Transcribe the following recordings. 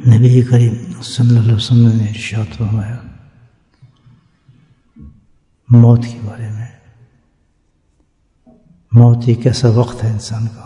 نبی کریم صلی اللہ علیہ وسلم نے ارشاد فرمایا موت کے بارے میں، موت ایک ایسا وقت ہے انسان کا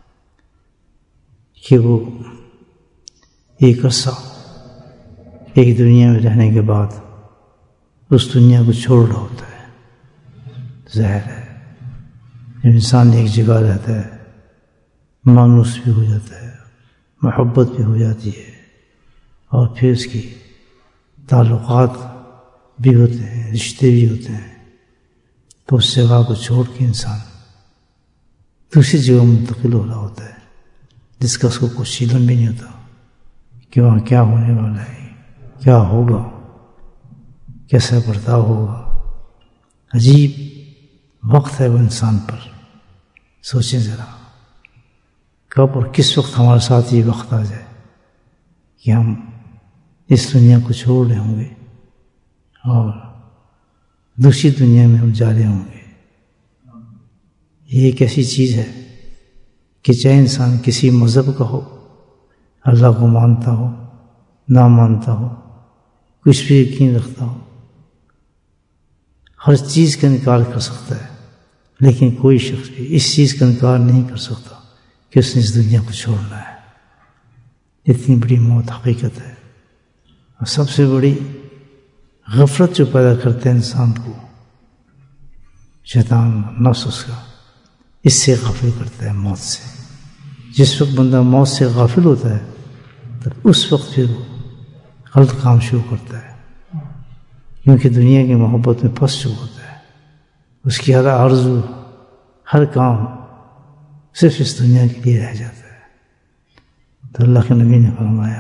کہ وہ ایک عرصہ ایک دنیا میں رہنے کے بعد اس دنیا کو چھوڑ رہا ہوتا ہے. ظاہر ہے جب انسان ایک جگہ رہتا ہے مانوس بھی ہو جاتا ہے، محبت بھی ہو جاتی ہے، اور پھر اس کی تعلقات بھی ہوتے ہیں، رشتے بھی ہوتے ہیں، تو اس جگہ کو چھوڑ کے انسان دوسری جگہ منتقل ہو رہا ہوتا ہے جس کا اس کو کچھ علم بھی نہیں ہوتا کہ وہاں کیا ہونے والا ہے، کیا ہوگا، کیسا برتاؤ ہوگا. عجیب وقت ہے وہ انسان پر. سوچیں ذرا کب اور کس وقت ہمارے ساتھ یہ وقت آ جائے کہ ہم اس دنیا کو چھوڑ رہے ہوں گے اور دوسری دنیا میں ہم جا رہے ہوں گے. یہ ایک ایسی چیز ہے کہ چاہے انسان کسی مذہب کا ہو، اللہ کو مانتا ہو، نہ مانتا ہو، کچھ بھی یقین رکھتا ہو، ہر چیز کا انکار کر سکتا ہے، لیکن کوئی شخص بھی اس چیز کا انکار نہیں کر سکتا کہ اس نے اس دنیا کو چھوڑنا ہے. اتنی بڑی موت حقیقت ہے. اور سب سے بڑی غفلت جو پیدا کرتے ہیں انسان کو شیطان، نفس اس کا، اس سے غافل کرتا ہے موت سے. جس وقت بندہ موت سے غافل ہوتا ہے تب اس وقت پھر وہ غلط کام شروع کرتا ہے، کیونکہ دنیا کی محبت میں پھنس چکا ہوتا ہے. اس کی ہر آرزو، ہر کام صرف اس دنیا کے لیے رہ جاتا ہے. تو اللہ کے نبی نے فرمایا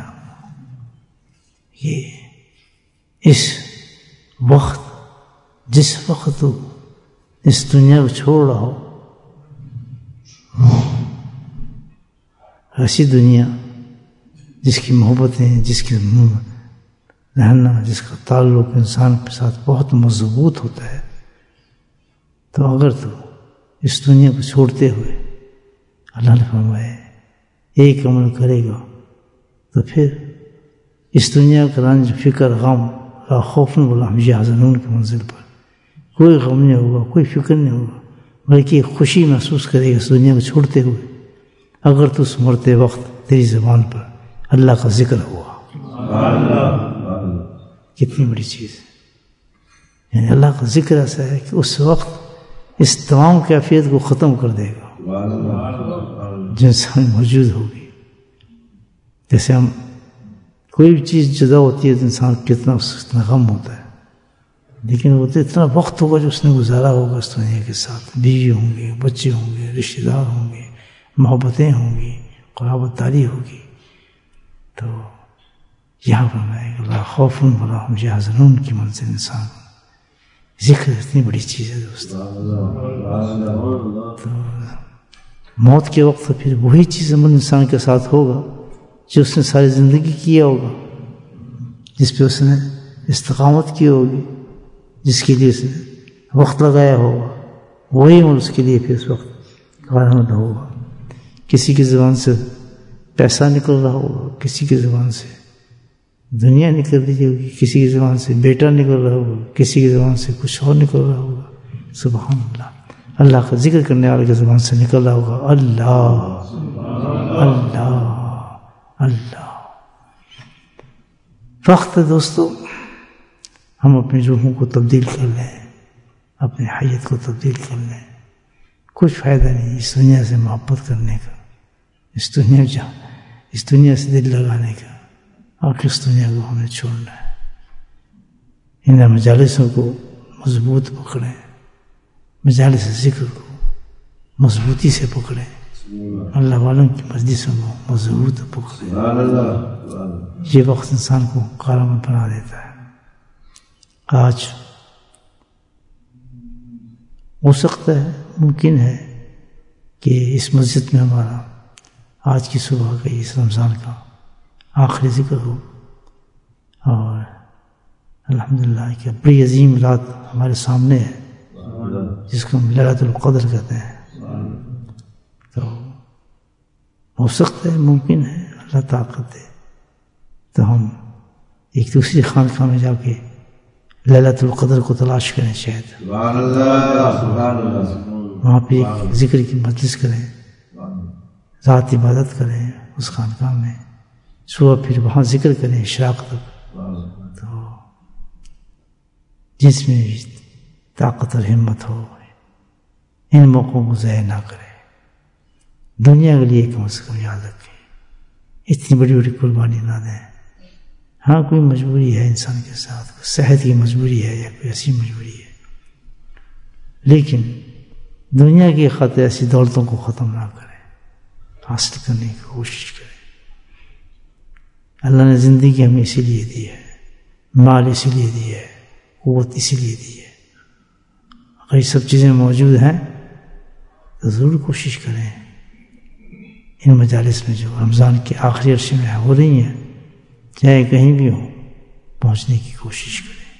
کہ اس وقت، جس وقت تو اس دنیا کو چھوڑ رہا ہو، ایسی دنیا جس کی محبتیں، جس کے رہنا، جس کا تعلق انسان کے ساتھ بہت مضبوط ہوتا ہے، تو اگر تو اس دنیا کو چھوڑتے ہوئے اللہ نے فرمایا ایک عمل کرے گا تو پھر اس دنیا کا رنج، فکر، غم، لا خوف ولا ہم یحزنون کی منزل پر کوئی غم نہیں ہوگا، کوئی فکر نہیں ہوگا، بلکہ خوشی محسوس کرے گا اس دنیا کو چھوڑتے ہوئے اگر تو اس مرتے وقت تیری زبان پر اللہ کا ذکر ہوا. کتنی بڑی چیز ہے. یعنی اللہ کا ذکر ایسا ہے کہ اس وقت اس تمام کیفیت کو ختم کر دے گا جو انسان موجود ہوگی. جیسے ہم کوئی بھی چیز جدا ہوتی ہے تو انسان کتنا غم ہوتا ہے، لیکن وہ تو اتنا وقت ہوگا جو اس نے گزارا ہوگا اس دنیا کے ساتھ، بیوی ہوں گے، بچے ہوں گے، رشتہ دار ہوں گے، محبتیں ہوں گی، قرابت داری ہوگی. تو یہاں پر میں لا خوف ولا ہم یحزنون کی منزل انسان. ذکر اتنی بڑی چیز ہے دوستو. تو موت کے وقت پھر وہی چیز عمل انسان کے ساتھ ہوگا جو اس نے ساری زندگی کیا ہوگا، جس پہ اس نے استقامت کی ہوگی، جس کے لیے اس نے وقت لگایا ہوگا، وہی عمل اس کے لیے پھر اس وقت کارآمد ہوگا. کسی کی زبان سے پیسہ نکل رہا ہوگا، کسی کی زبان سے دنیا نکل رہی ہوگی، کسی کی زبان سے بیٹا نکل رہا ہوگا، کسی کی زبان سے کچھ اور نکل رہا ہوگا. سبحان اللہ. اللہ کا ذکر کرنے والے کی زبان سے نکل رہا ہوگا اللہ اللہ اللہ. وقت دوستو ہم اپنی روحوں کو تبدیل کر لیں، اپنی حیت کو تبدیل کر لیں. کچھ فائدہ نہیں اس دنیا سے محبت کرنے کا، اس دنیا سے دل لگانے کا، اور اس دنیا کو ہمیں چھوڑنا ہے. ان مجالسوں کو مضبوط پکڑیں، مجالس ذکر کو مضبوطی سے پکڑیں، اللہ والوں کی مجلسوں کو مضبوط پکڑیں. یہ وقت انسان کو کارآمد بنا دیتا ہے. آج ہو سکتا ہے، ممکن ہے کہ اس مسجد میں ہمارا آج کی صبح کا اس رمضان کا آخری ذکر ہو، اور الحمدللہ کہ بڑی عظیم رات ہمارے سامنے ہے جس کو ہم لیلۃ القدر کہتے ہیں. تو ہو سکتا ہے، ممکن ہے، اللہ طاقت دے تو ہم ایک دوسری خانقاہ میں جا کے لیلۃ القدر کو تلاش کریں، شاید وہاں پہ ایک ذکر کی مجلس کریں، ذات عبادت کریں اس خانقاہ میں، صبح پھر وہاں ذکر کریں اشراق تک۔ تو جس میں بھی طاقت اور ہمت ہو ان موقعوں کو ضائع نہ کرے۔ دنیا کے لیے کم از کم یاد رکھیں، اتنی بڑی بڑی قربانی نہ دیں۔ ہاں کوئی مجبوری ہے انسان کے ساتھ، صحت کی مجبوری ہے یا کوئی ایسی مجبوری ہے، لیکن دنیا کی خاطر ایسی دولتوں کو ختم نہ کریں، حاصل کرنے کی کوشش کریں۔ اللہ نے زندگی ہمیں اسی لیے دی ہے، مال اسی لیے دی ہے، قوت اسی لیے دی ہے۔ اگر یہ سب چیزیں موجود ہیں تو ضرور کوشش کریں ان مجالس میں جو رمضان کے آخری عرصے میں ہو رہی ہیں، چاہے کہیں بھی ہو، پہنچنے کی کوشش کریں۔